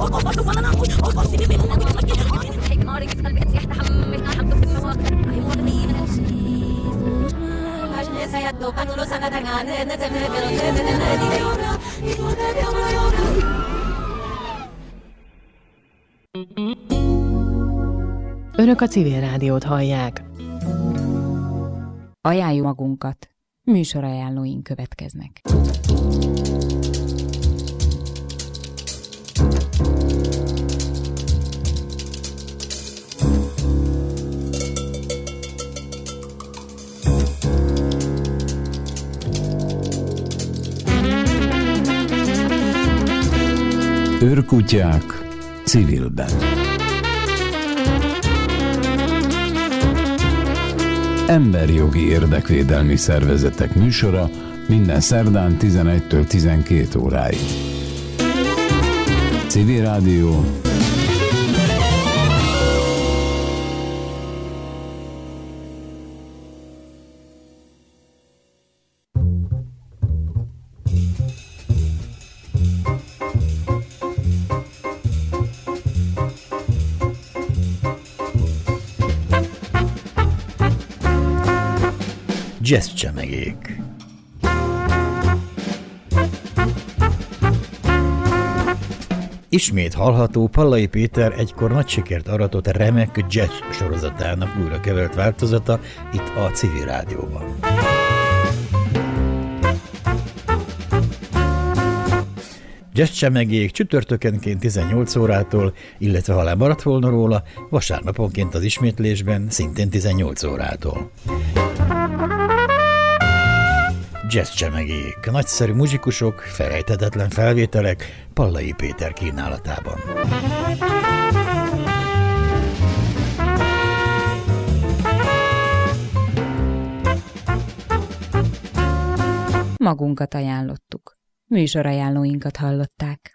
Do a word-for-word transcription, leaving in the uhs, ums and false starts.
Önök a Civil Rádiót hallják. Ajánljuk magunkat. Műsorajánlóink következnek. Őrkutyák civilben. Emberjogi érdekvédelmi szervezetek műsora minden szerdán tizenegytől tizenkét óráig. Civil Rádió. Jazz csemegék. Ismét hallható Pallai Péter egykor nagy sikert aratott remek jazz sorozatának újra kevert változata itt a Civil Rádióban. Jazz csemegék csütörtökenként tizennyolc órától, illetve ha lemaradt volna róla, vasárnaponként az ismétlésben szintén tizennyolc órától. Jazz csemegék, nagyszerű muzsikusok, felejthetetlen felvételek Pallai Péter kínálatában. Magunkat ajánlottuk. Műsorajánlóinkat hallották.